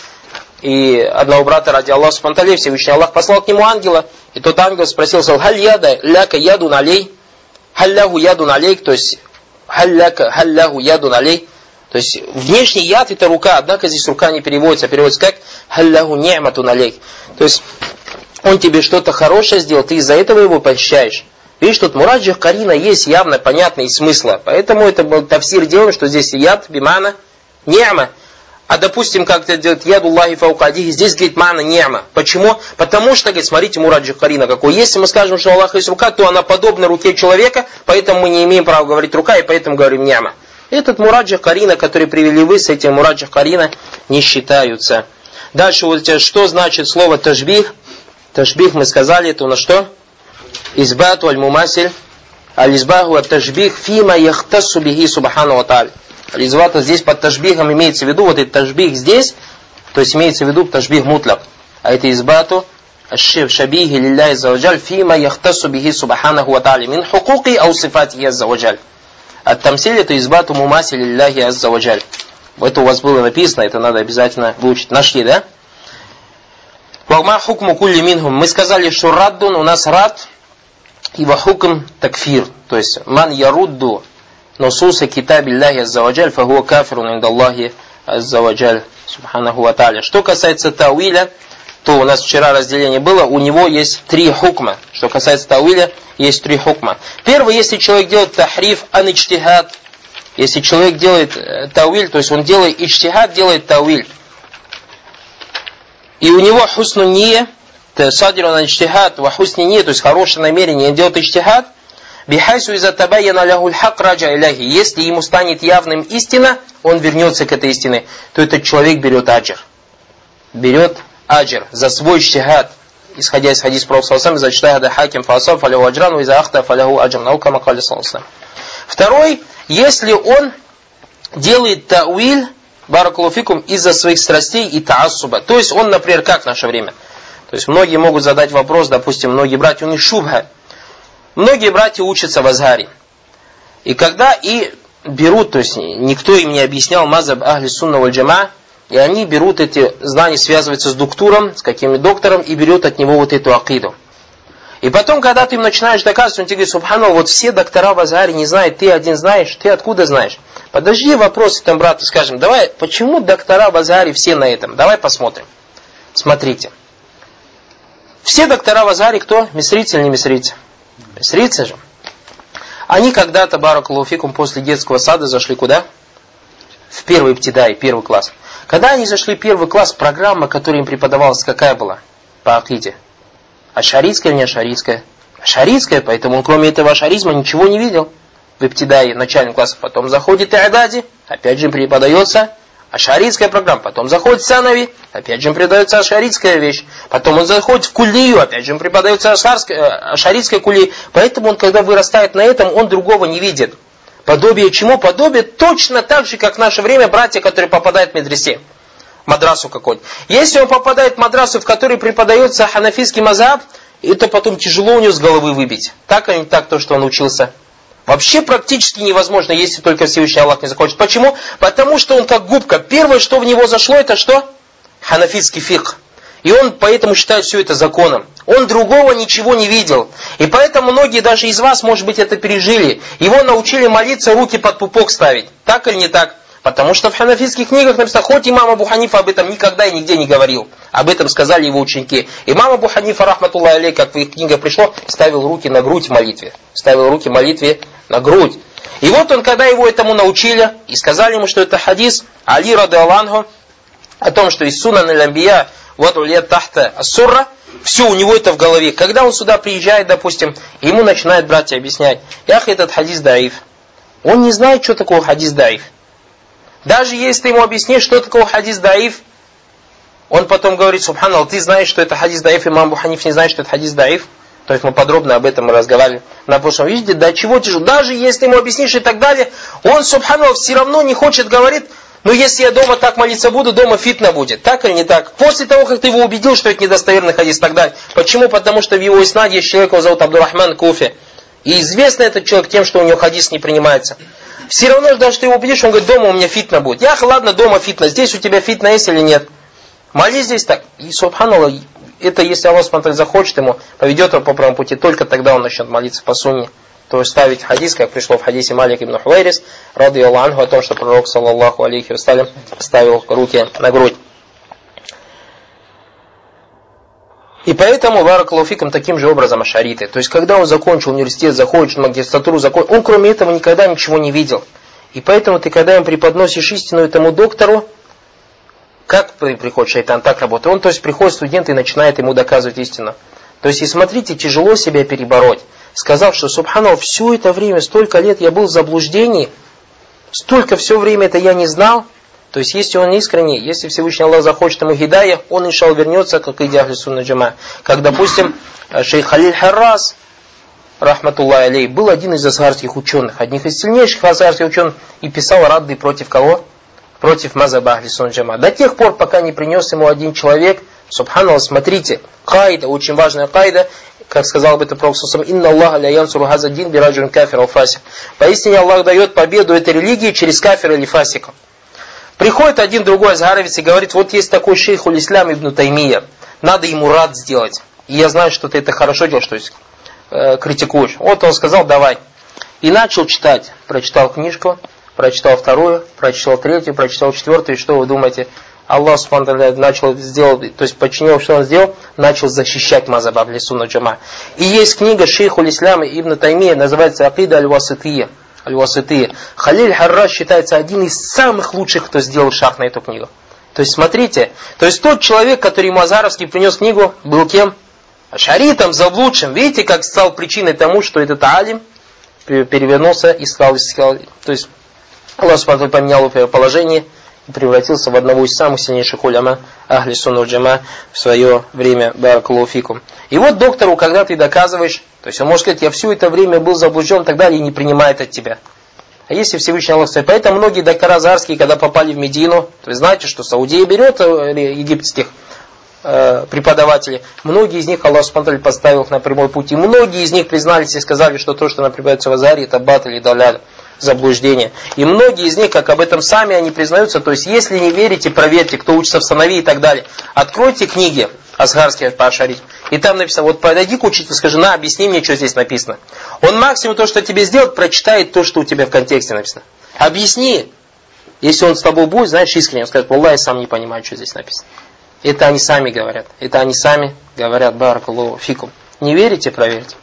и одного брата ради Аллаха субхану ва тааля, Всевышний Аллах послал к нему ангела, и тот ангел спросил, халь яда ляка ядун алей, халь лягу ядун алей, то есть халь лягу ядун алей, то есть внешний яд это рука, однако здесь рука не переводится, а переводится как халь лягу ни'матун алей, то есть он тебе что-то хорошее сделал, ты из-за этого его поощряешь. Видишь, тут мураджах карина есть явно понятный смысл, поэтому это был тавсир делаем, что здесь яд бимана ни'ма. А допустим, как это делает ядуллахи фаукадихи, здесь говорит мана ни'ма. Почему? Потому что, говорит, смотрите, мураджах карина какой. Если мы скажем, что у Аллаха есть рука, то она подобна руке человека, поэтому мы не имеем права говорить рука, и поэтому говорим ни'ма. Этот мураджах карина, который привели вы, с этим мураджах карина не считаются. Дальше вот что значит слово ташбих? Ташбих мы сказали, это у нас что? Избату аль-мумасиль, аль-избаху ат-ташбих фима яхтассу бихи субхану ва тааля. Аль-избату здесь под ташбихом имеется в виду, вот этот ташбих здесь, то есть имеется в виду ташбих мутлак. А это избату шабихи лилляхи аззаваджаль фима яхтассу бихи субханаху ва тааля мин хукуки ау сифатихи аззаваджаль. Ат-тамсиль это избату мумасиль лилляхи аззаваджаль. Это у вас было написано, это надо обязательно выучить. Нашли, да? Вагма хукму кулли минхум. Мы сказали, что раддун у нас рад, и вахукм такфир. То есть, ман ярудду нусуса китабилляхи аззаваджаль, фахуа кафирун индаллахи аззаваджаль, субханаху ва тааля. Что касается тауиля, то у нас вчера разделение было, у него есть 3 хукма. Что касается тауиля, есть 3 хукма. Первый, если человек делает тахриф ан-ичтихад, если человек делает тауиль, то есть он делает ичтихад, делает тауиль, и у него хусну ние, садиру ан-ичтихад, ва хусни ние, то есть хорошее намерение, он делает ичтихад, бихайсу иза табайяна ляхуль хак раджа иляхи, если ему станет явным истина, он вернется к этой истине, то этот человек берет аджр. Берет аджр за свой ичтихад, исходя из хадиса пророка саллаллаху алейхи ва саллям, «Иза ичтахада хаким фаасаб фаляху аджран, ва иза ахта фаляху аджран», ау кама каля саллаллаху алейхи ва саллям. Второй, если он делает тауиль, баракаллаху фикум, из-за своих страстей и таассуба. То есть он, например, как в наше время. То есть многие могут задать вопрос, допустим, многие братья, у них шубха. Многие братья учатся в Азгаре. И когда и берут, то есть никто им не объяснял мазхаб ахли сунна валь джама, и они берут эти знания, связываются с доктором, с каким-нибудь доктором, и берут от него вот эту акиду. И потом, когда ты им начинаешь доказывать, он тебе говорит: субханаллах, вот все доктора в Азгаре не знают, ты один знаешь, ты откуда знаешь? Подожди вопрос этому брату, скажем, давай, почему доктора в Азгаре все на этом? Давай посмотрим. Смотрите. Все доктора в Азгаре кто? Мисрицы или не мисрицы? Мисрицы же. Они когда-то, баракаллаху фикум, после детского сада зашли куда? В первый ибтидай, первый класс. Когда они зашли в первый класс, программа, которая им преподавалась, какая была? По акиде. Ашаритская или не ашаритская? Ашаритская, поэтому он кроме этого ашаризма ничего не видел. В ибтидае, начальном классе. Потом заходит и'дади, опять же преподается ашаритская программа. Потом заходит санави, опять же преподается ашаритская вещь. Потом он заходит в кулию, опять же преподается ашаритская кулия. Поэтому он, когда вырастает на этом, он другого не видит. Подобие чему? Подобие точно так же, как в наше время братья, которые попадают в медресе. Мадрасу какой-то. Если он попадает в мадрасу, в которой преподается ханафийский мазхаб, это потом тяжело у него с головы выбить. Так или не так, то, что он учился. Вообще практически невозможно, если только Всевышний Аллах не захочет. Почему? Потому что он как губка. Первое, что в него зашло, это что? Ханафитский фикх. И он поэтому считает все это законом. Он другого ничего не видел. И поэтому многие даже из вас, может быть, это пережили. Его научили молиться, руки под пупок ставить. Так или не так? Потому что в ханафитских книгах написано, хоть имам Абу Ханифа об этом никогда и нигде не говорил. Об этом сказали его ученики. Имам Абу Ханифа, рахматуллахи алейх, как в их книгах пришло, ставил руки на грудь в молитве. Ставил руки в молитве на грудь. И вот он, когда его этому научили, и сказали ему, что это хадис Али радиаллаху анху, о том, что из сунан аль-амбия, вот улет тахта ас-сурра, все у него это в голове. Когда он сюда приезжает, допустим, ему начинают братья объяснять, ях, этот хадис даиф. Он не знает, что такое хадис даиф. Даже если ты ему объяснишь, что такое хадис даиф, он потом говорит: субханаллах, ты знаешь, что это хадис даиф, имам Абу Ханиф не знает, что это хадис даиф. То есть мы подробно об этом разговаривали на прошлом. Видите, до чего тяжело. Даже если ему объяснишь и так далее, он, субханаллах, все равно не хочет, говорит: ну если я дома так молиться буду, дома фитна будет. Так или не так? После того, как ты его убедил, что это недостоверный хадис и так далее. Почему? Потому что в его иснаде есть человек, его зовут Абдурахман Куфи. И известный этот человек тем, что у него хадис не принимается. Все равно, даже ты его убедишь, он говорит: дома у меня фитна будет. Ях, ладно, дома фитна. Здесь у тебя фитна есть или нет? Молись здесь так. И, субханаллах, это если Аллах субхану захочет ему, поведет его по правому пути, только тогда он начнет молиться по сунне. То есть ставить хадис, как пришло в хадисе Малик ибн Хуайрис, радиаллаху анху, о том, что пророк, саллаллаху алейхи вассалям, ставил руки на грудь. И поэтому, баракаллаху фикум, таким же образом ашариты. То есть, когда он закончил университет, заходит в магистратуру, он кроме этого никогда ничего не видел. И поэтому ты, когда им преподносишь истину этому доктору, как приходит шайтан, так работает. Он, то есть, приходит студент и начинает ему доказывать истину. То есть, и смотрите, тяжело себя перебороть. Сказав, что, субханаллах, все это время, столько лет я был в заблуждении, столько все время это я не знал. То есть, если он искренний, если Всевышний Аллах захочет ему хидая, он, иншаллах, вернется, как идея ахли сунна джама. Как, допустим, шейх Халиль Харрас, рахматуллахи алейх, был один из азгарских ученых, одних из сильнейших азгарских ученых, и писал радды против кого? Против мазхаба ахли сунна джама. До тех пор, пока не принес ему один человек, субханаллах, смотрите, кайда, очень важная кайда, как сказал об этом пророк саллаллаху алейхи ва саллям, инна Аллаха ля янсуру хаза дин бираджулин кафир ал фасик. Поистине Аллах дает победу этой религии через кафира или фасика. Приходит один другой азгаровец и говорит: вот есть такой шейх уль-Ислам ибн Таймия, надо ему рад сделать. И я знаю, что ты это хорошо делаешь, то есть критикуешь. Вот он сказал: давай. И начал читать. Прочитал книжку, прочитал вторую, прочитал третью, прочитал четвертую. И что вы думаете? Аллах субхану ва тааля начал сделать, то есть подчинил, что он сделал, начал защищать мазхаб ахли сунна джама. И есть книга шейху ислама Ибн Таймия, называется Акида аль-Васития. Халиль Харраш считается один из самых лучших, кто сделал шарх на эту книгу. То есть смотрите, то есть тот человек, который ему Азаровский принес книгу, был кем? Ашаритом, заблудшим. Видите, как стал причиной тому, что этот алим перевернулся и сказал, то есть Аллах субхану ва тааля поменял его положение и превратился в одного из самых сильнейших уляма ахли сунна джама в свое время. Баракаллаху фикум. И вот доктору, когда ты доказываешь, то есть он может сказать, я все это время был заблужден и так далее, и не принимает от тебя. А если Всевышний Аллах сказать, поэтому многие доктора азарские, когда попали в Медину, то вы знаете, что Саудия берет египетских преподавателей, многие из них Аллах субхану ва тааля поставил их на прямой путь, и многие из них признались и сказали, что то, что преподается в Азаре, это батл и даляль, заблуждение. И многие из них, как об этом сами они признаются, то есть если не верите, проверьте, кто учится в Санави и так далее. Откройте книги азгарские по ашаризму, и там написано, вот подойди к учителю, скажи, на, объясни мне, что здесь написано. Он максимум то, что тебе сделает, прочитает то, что у тебя в контексте написано. Объясни. Если он с тобой будет, знаешь, искренне, он скажет, Аллах, я сам не понимаю, что здесь написано. Это они сами говорят. Это они сами говорят, баракаллаху фикум. Не верите, проверьте.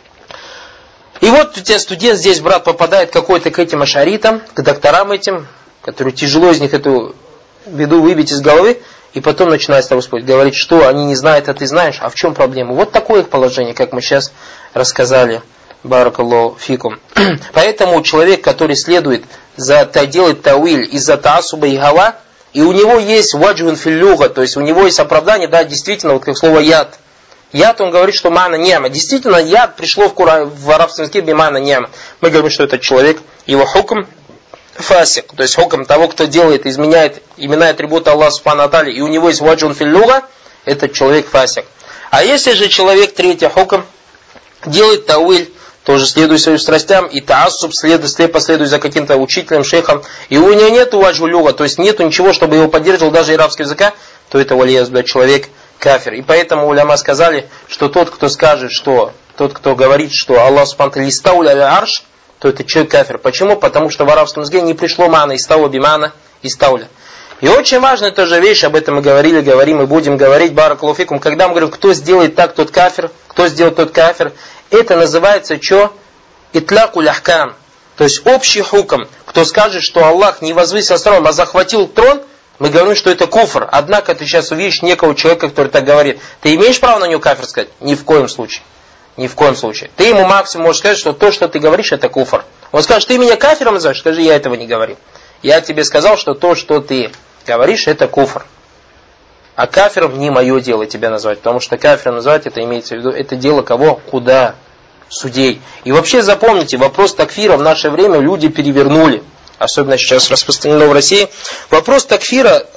И вот у тебя студент здесь, брат, попадает какой-то к этим ашаритам, к докторам этим, которые тяжело из них эту беду выбить из головы, и потом начинает с тобой спорить, говорить, что они не знают, а ты знаешь, а в чем проблема? Вот такое их положение, как мы сейчас рассказали. Баракаллаху фикум. Поэтому человек, который следует делает тауиль из-за таасуба и гава, и у него есть ваджун филлюга, то есть у него есть оправдание, да, действительно, вот как слово яд. Яд, он говорит, что мана нема. Действительно, яд пришло в арабском языке бимана нема. Мы говорим, что этот человек, его хукм фасик, то есть хукм того, кто делает, изменяет имена и атрибуты Аллаха субхану ва тааля, и у него есть ваджун филлюга, этот человек фасик. А если же человек, третий хукм, делает тауиль, тоже следует своим страстям, и таассуб, последует за каким-то учителем, шейхом, и у него нету ваджулюга, то есть нету ничего, чтобы его поддерживал даже арабского языка, то это валияз человек кафир. И поэтому уляма сказали, что тот, кто скажет, что тот, кто говорит, что Аллах субхану ва тааля истауля аля арш, то это человек кафир. Почему? Потому что в арабском языке не пришло мана, истауля бимана, истауля. И очень важная тоже вещь, об этом мы говорили, говорим и будем говорить, баракаллаху фикум, когда мы говорим, кто сделает так, тот кафир, кто сделает тот кафир, это называется что? Итлякуль ахкам. То есть общий хукм. Кто скажет, что Аллах не возвысился троном, а захватил трон, мы говорим, что это куфр. Однако ты сейчас увидишь некого человека, который так говорит. Ты имеешь право на него кафир сказать? Ни в коем случае. Ни в коем случае. Ты ему максимум можешь сказать, что то, что ты говоришь, это куфр. Он скажет, ты меня кафиром называешь? Скажи, я этого не говорил. Я тебе сказал, что то, что ты говоришь, это куфр. А кафиром не мое дело тебя назвать, потому что кафиром назвать, это имеется в виду, это дело кого? Куда? Судей. И вообще запомните, вопрос такфира в наше время люди перевернули. Особенно сейчас распространено в России. Вопрос такфира,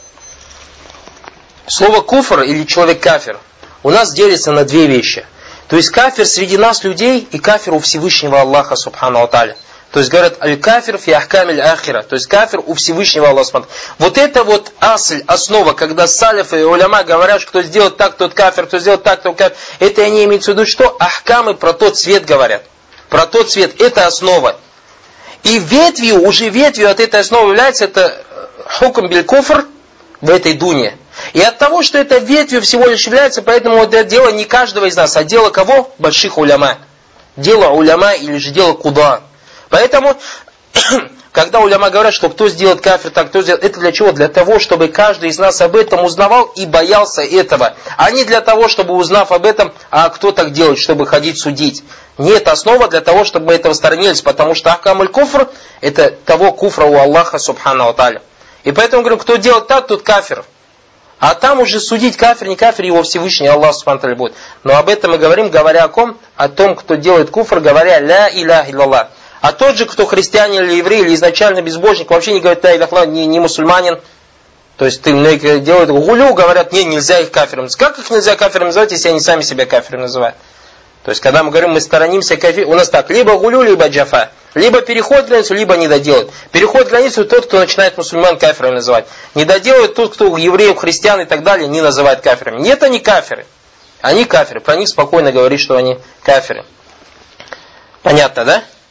слово куфр или человек кафир, у нас делится на две вещи. То есть кафир среди нас людей и кафир у Всевышнего Аллаха субхану ва тааля. То есть говорят, аль-кафир фи ахкамиль ахира. То есть кафир у Всевышнего Аллаха. Вот это вот асль, основа, когда салифы и уляма говорят, что кто сделает так, тот кафир, кто сделает так, тот кафир. Это они имеют в виду, что ахкамы про тот цвет говорят. Про тот цвет. Это основа. И ветвью от этой основы является это хукм биль-куфр в этой дуне. И от того, что это ветвью всего лишь является, поэтому это дело не каждого из нас, а дело кого? Больших уляма. Дело уляма или же дело куда? Поэтому, когда уляма говорят, что кто сделает кафир, так кто сделает, это для чего? Для того, чтобы каждый из нас об этом узнавал и боялся этого. А не для того, чтобы узнав об этом, а кто так делает, чтобы ходить судить. Нет, основа для того, чтобы мы этого сторонились, потому что ахкамуль куфр, это того куфра у Аллаха субхану ва тааля. И поэтому говорим, кто делает так, тот кафир. А там уже судить кафир, не кафир, его Всевышний Аллах субхану ва тааля будет. Но об этом мы говорим, говоря о ком? О том, кто делает куфр, говоря ля иляха илляллах. А тот же, кто христианин или еврей, или изначально безбожник, вообще не говорит ля иляха илляллах, не мусульманин. То есть ты делают гулю, говорят, не, нельзя их кафиром. Как их нельзя кафиром называть, если они сами себя кафиром называют? То есть, когда мы говорим, мы сторонимся кафир, у нас так, либо гулю, либо джафа. Либо переход границу, либо не доделает. Переход границу тот, кто начинает мусульман кафирами называть. Не доделает тот, кто евреев, христиан и так далее, не называет кафирами. Нет, они кафиры. Они кафиры. Про них спокойно говорить, что они кафиры. Понятно, да?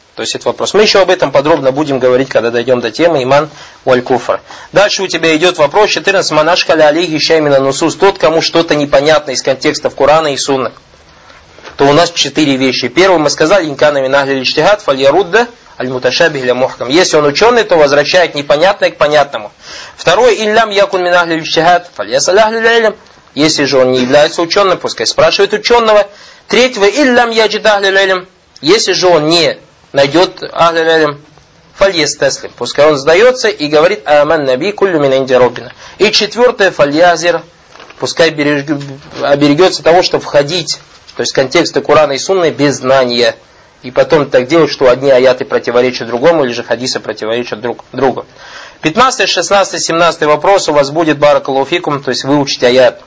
То есть это вопрос. Мы еще об этом подробно будем говорить, когда дойдем до темы иман валь-куфр. Дальше у тебя идет вопрос 14. Манашкаля алейхи шаймина нусус. Тот, кому что-то непонятно из контекстов Корана и Сунны. То у нас 4 вещи. Первый мы сказали, инкана минахли лиштихад фальярудда аль-муташабих ля мухкам. Если он ученый, то возвращает непонятное к понятному. Второй, иллям якун минахли лиштихад фальясаль ахли ля. Если же он не является ученым, пускай спрашивает ученого. Третьего, иллям яджид ахли ля. Если же он не найдет ахли ля, фальястаслим. Пускай он сдается и говорит аман наби куллю мин инди роббина. И четвертое, фальязир. Пускай оберегется того, чтобы входить, то есть контексты Корана и Сунны без знания. И потом так делать, что одни аяты противоречат другому, или же хадисы противоречат друг другу. 15, 16, 17 вопрос у вас будет баракаллаху фикум, то есть выучить аят.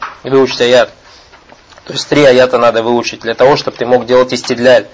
То есть 3 аята надо выучить для того, чтобы ты мог делать истидляль.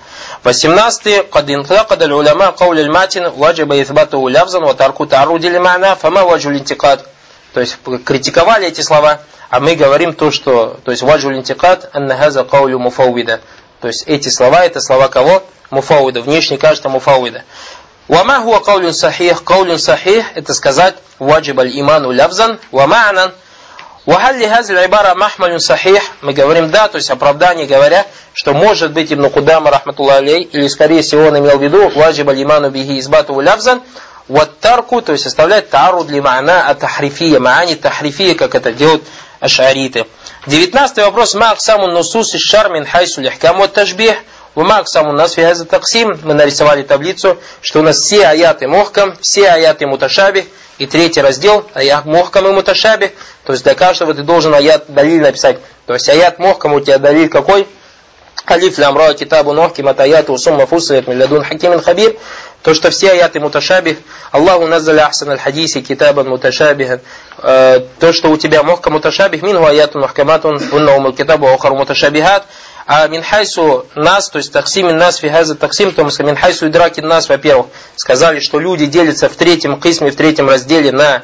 18. Кад интакад уляма кауля аль-матин ваджиба ithбату лявзан ва тарку та'руди ли-ма'на фама ваджу линтикад. То есть критиковали эти слова, а мы говорим то, что, то есть ваджу линтикад анна хаза каулю муфауида. То есть эти слова, это слова кого? Муфауида. Внешне кажется муфауида. Вама хуа каулюн сахих. Каулюн сахих это сказать ваджиба аль-иману лявзан ва ма'нан. Вахалли хазль айбара махмалюн сахих. Мы говорим да, то есть оправдание говоря, что может быть Ибн Кудама рахматуллах алей, или скорее всего он имел в виду ваджиба аль-иману бихи избату лявзан ваттарку, то есть оставлять тааруд ли ма'на ат-тахрифия, ма'ани тахрифия, как это делают аш'ариты. 19 вопрос. Ма аксамун нусус иш-шар мин хайсу лихкам ва ташбих. Ва аксамун нас фи хаза таксим. Мы нарисовали таблицу, что у нас все аяты мухкам, все аяты муташабих, и третий раздел аят мухкам и муташабих. То есть для каждого ты должен аят далиль написать. То есть аят мухкам у тебя далиль какой? Алиф лям ра китабу нухки матаяту сумма фусилят мин ладун хакимин хабир. То, что все аяты муташабих, Аллаху назаля ахсан аль-хадиси китабан муташабихан. То, что у тебя мухка муташабих, мингу аятун мухкаматун, уннаум аль-китабу аухару муташабихат. А мин хайсу нас, то есть таксимин нас фи хаза таксим, то мы сказали, мин хайсу идракин нас, во-первых, сказали, что люди делятся в третьем кисме, в третьем разделе на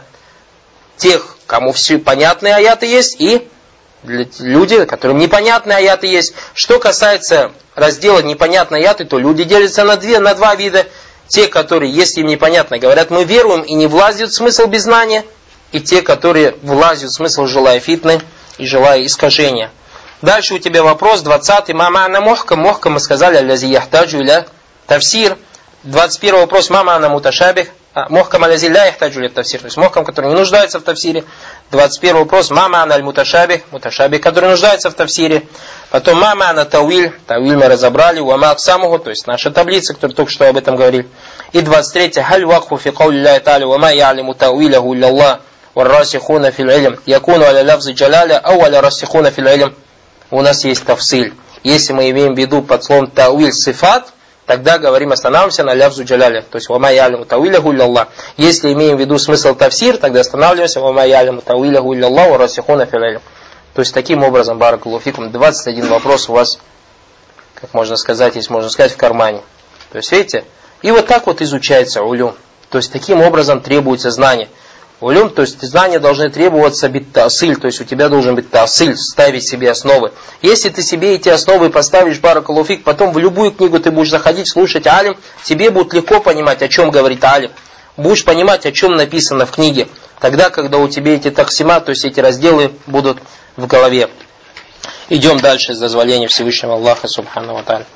тех, кому все понятные аяты есть, и люди, которым непонятные аяты есть. Что касается раздела непонятные аяты, то люди делятся на два вида. Те, которые, если им непонятно, говорят, мы веруем и не влазят в смысл без знания. И те, которые влазят в смысл, желая фитны и желая искажения. Дальше у тебя вопрос, 20-й. Мама мохка. Мохка мы сказали, алязи яхтаджу иля тавсир. 21 вопрос, мама муташабих. Мохкам алязи ля яхтаджу иля тавсир. То есть мохкам, который не нуждается в тавсире. 21 вопрос, мама аль муташабих. Муташабих, который нуждается в тавсире. Потом мама на тауиль. Тауиль мы разобрали. Уама аксамуху, то есть наша таблица, которая только что об этом говорили. И 23. Халь вакху фи каули ля та'аля уама я'алиму тауиляху илля Аллах варрасихуна фил илм. Якуну аля лавзи джаляля ау аля рассихуна фил илм. У нас есть тавсиль. Если мы имеем в виду под словом тауиль сифат, тогда говорим, останавливаемся на лявзу джаляля. То есть вама я'алиму тауиляху илля Аллах. Если имеем в виду смысл тавсир, тогда останавливаемся вама я'алиму тауиляху илля Аллах варрасихуна фил илм. То есть таким образом, баракаллаху фикум, 21 вопрос у вас, как можно сказать, если можно сказать, в кармане. То есть, видите, и вот так вот изучается улюм. То есть, таким образом требуется знание. Улюм, то есть, знания должны требоваться бит-таасиль, то есть, у тебя должен быть таасиль, ставить себе основы. Если ты себе эти основы поставишь, баракаллаху фик, потом в любую книгу ты будешь заходить, слушать алим, тебе будет легко понимать, о чем говорит алим. Будешь понимать, о чем написано в книге. Тогда, когда у тебя эти таксима, то есть, эти разделы будут в голове. Идем дальше с дозволения Всевышнего Аллаха Субхану ва Тааля.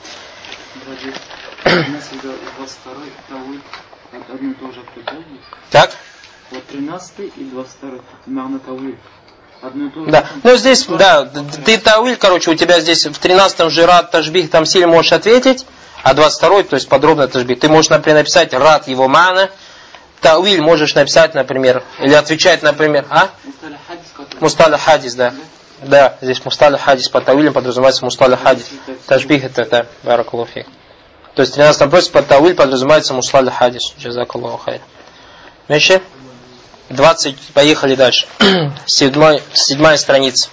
Так? Вот 13 и 22 Магна Тауиль. Одно и то же. Да. Ну здесь, да, ты Тауиль, короче, у тебя здесь в 13-м же рад, ташбих, там силь можешь ответить, а 22-й, то есть подробно ташбих. Ты можешь, например, написать рад его мана. Тауиль можешь написать, например, или отвечать, например, Мусталя хадис, да. Да, здесь мусталя хадис под тауилем подразумевается мусталя хадис. Ташбих это, да, баракаллаху фик. То есть в 13 вопросе под тауиль подразумевается мусталя хадис. Джазакаллаху хайр. Дальше. 20, поехали дальше. Седьмая страница.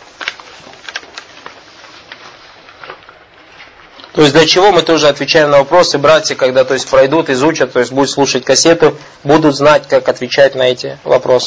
То есть для чего мы тоже отвечаем на вопросы, братья, когда то есть пройдут, изучат, то есть будут слушать кассету, будут знать, как отвечать на эти вопросы.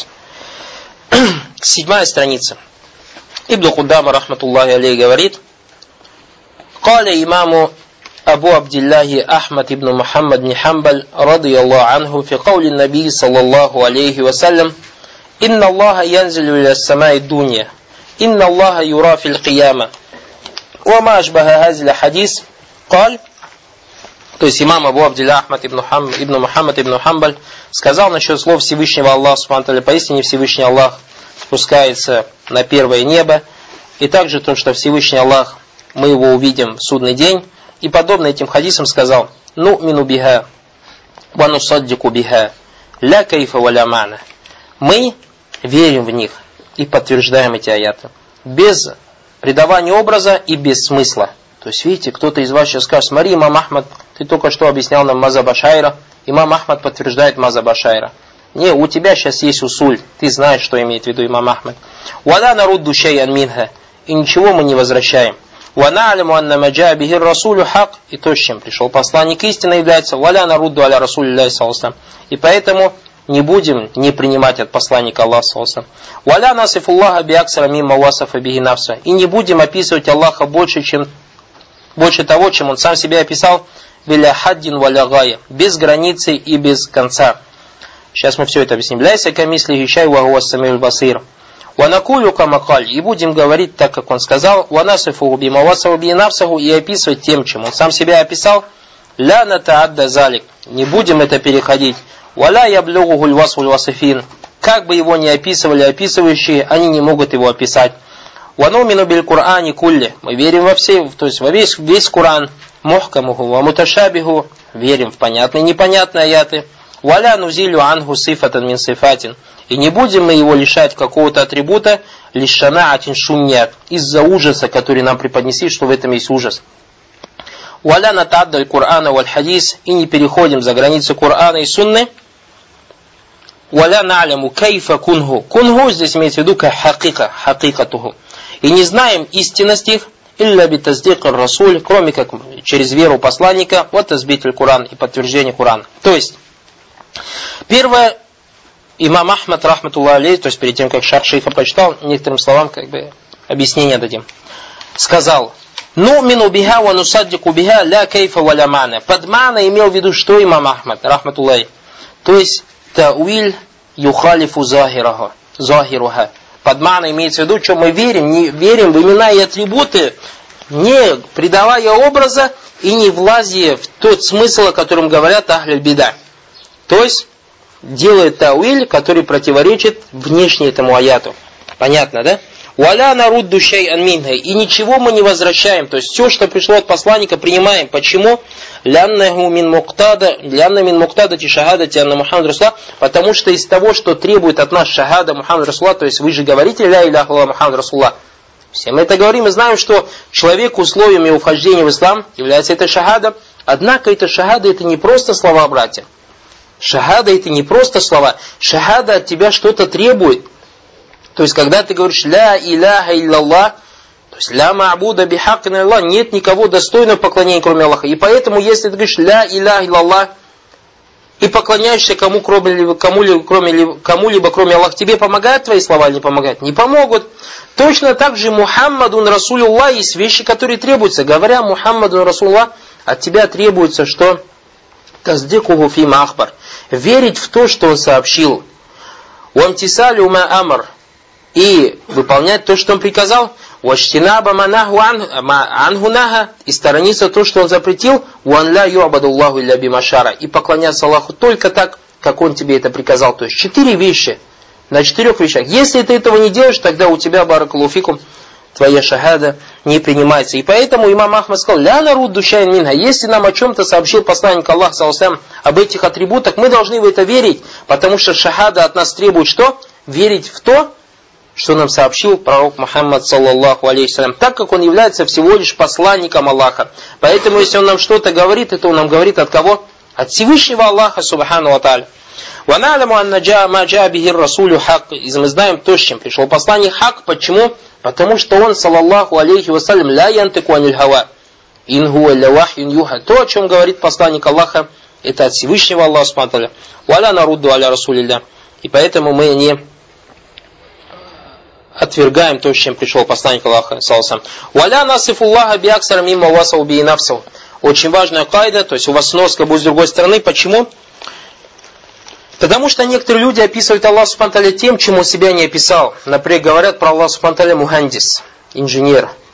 7 страница. Ибн Кудама рахматуллахи алейхи говорит: «Каля имаму Абу Абдилляхи Ахмад ибн Мухаммад бн Хамбаль радийаллаху анху фи каули наби саллаллаху алейхи вассалям: «Инна Аллаха янзилю иля самаи дунья, инна Аллаха юра фил кияма». Ва ма ашбаха хазиля хадис, каль. То есть имам Абу Абдилля Ахмад ибн Мухаммад ибн Хамбаль сказал насчет слов Всевышнего Аллаха субхану ва тааля: поистине Всевышний Аллах спускается на первое небо, и также то, что Всевышний Аллах, мы его увидим в судный день. И подобно этим хадисам сказал: «Ну мину биха, ва нусаддику биха, ля кайфа ва ля мана». Мы верим в них и подтверждаем эти аяты без придавания образа и без смысла. То есть, видите, кто-то из вас сейчас скажет: смотри, имам Ахмад, ты только что объяснял нам мазхаб Ашайра, имам Ахмад подтверждает мазхаб Ашайра. Не, у тебя сейчас есть усуль, ты знаешь, что имеет в виду имам Ахмад. «Валя нарудду шей'ан минха», и ничего мы не возвращаем. «Ва на'ляму анна ма джаа бихи расулю хак», и то, с чем пришел посланник истины, является «Валя нарудду аля расулиллахи саллаллаху алейхи ва саллям». И поэтому не будем не принимать от посланника Аллаха саллаллаху алейхи ва саллям. «Валя насифуллаха биаксара мимма васафа бихи нафса», и не будем описывать Аллаха больше того, чем он сам себя описал, «Биля хаддин валя гая», без границы и без конца. Сейчас мы все это объясним. «Ляйса камисли хищай ва хуа самиуль басир». «Ванакулю камакаль», и будем говорить так, как он сказал, «Ванасифу бима васаву би нафсаху», и описывать тем, чем он сам себя описал, «Ля натаадда залик», не будем это переходить, «Валя яблюгухуль васвуль васифин», как бы его ни описывали описывающие, они не могут его описать. «Ванумину биль Кур'ани кулли», мы верим во все, то есть во весь Кур'ан, «Мухкамуху ва муташабиху», верим в понятные и непонятные аяты, «Валя нузилю анху сифатан мин сифатин», и не будем мы его лишать какого-то атрибута, лишанаатин шуннят, из-за ужаса, который нам преподнесли, что в этом есть ужас. «Валя натаддаль Кур'ана валь хадис», и не переходим за границы Кур'ана и сунны. «Валя на'ляму кайфа кунху», кунху здесь имеется в виду как хакика, хакикатуху, и не знаем истинность их, илля битаздик ар-расуль, кроме как через веру посланника, вот тазбит аль-Кур'ан, и подтверждение Кур'ана. То есть, первое, имам Ахмад, рахматуллах алейх, то есть перед тем, как шарх шейха прочитал, некоторым словам объяснение дадим, сказал: «Ну мину биха ва нусаддику биха ля кайфа ва ля мана». Под мана имел в виду, что имам Ахмад, рахматуллах, то есть тауиль юхалифу захируха. Под мана имеется в виду, что мы верим, не верим в имена и атрибуты, не придавая образа и не влазя в тот смысл, о котором говорят ахль бида. То есть делает тауиль, который противоречит внешне этому аяту. Понятно, да? «Валя нарудду шей'ан минха», и ничего мы не возвращаем. То есть все, что пришло от посланника, принимаем. Почему? «Лянна мин муктада ти шахадати анна Мухаммад Расулуллах», потому что из того, что требует от нас шахада Мухаммад Расулуллах, то есть вы же говорите «Ля иляха илля Мухаммад Расулуллах». Все мы это говорим и знаем, что человек условием его вхождения в ислам является это шахада. Однако это шахада, это не просто слова, братья. Шахада это не просто слова. Шахада от тебя что-то требует. То есть, когда ты говоришь «Ля иляха илlallah», то есть «Ля ма'буда бихаккин илlallah», нет никого достойного поклонения, кроме Аллаха. И поэтому, если ты говоришь «Ля иляха илlallah» и поклоняешься кому-либо, кроме Аллаха, тебе помогают твои слова или не помогают? Не помогут. Точно так же Мухаммадун Расулуллах, есть вещи, которые требуются. Говоря Мухаммадун Расулуллах, от тебя требуется, что таздикуху фима ахбар, верить в то, что он сообщил, уамтисалю ма амр, и выполнять то, что он приказал, уаштинаба манаху анхунаха, и сторониться то, что он запретил, уан ля юабадуллаху илля бимашара, и поклоняться Аллаху только так, как он тебе это приказал. То есть 4 вещи, на 4 вещах. Если ты этого не делаешь, тогда у тебя, баракаллаху фикум, твоя шахада не принимается. И поэтому имам Ахмад сказал: «Ля нарудду шей'ан минха». Если нам о чем-то сообщил посланник Аллаха, саллаллаху алейхи ва саллям, об этих атрибутах, мы должны в это верить, потому что шахада от нас требует что? Верить в то, что нам сообщил пророк Мухаммад, саллаллаху алейхи ва саллям, так как он является всего лишь посланником Аллаха. Поэтому, если он нам что-то говорит, это он нам говорит от кого? От Всевышнего Аллаха, субхану ва тааля. «Ва на'ляму анна ма джаа бихи расулю хак». И мы знаем то, с чем пришел посланник хак. Почему? Потому что он, саллаллаху алейхи ва саллям, ля янтику аниль хава, ин хуа илля вахьюн юха. То, о чем говорит посланник Аллаха, это от Всевышнего Аллаха, субхану ва тааля. «Валя нарудду аля расулилля». И поэтому мы не отвергаем то, с чем пришел посланник Аллаха, саллаллаху алейхи ва саллям. «Валя насифуллаха биаксара мимма васау би нафсау». Очень важная кайда, то есть у вас сноска будет с другой стороны. Почему? Потому что некоторые люди описывают Аллаха субхану ва тааля тем, чем он себя не описал. Например, говорят про Аллаха субхану ва тааля мухандис, инженер.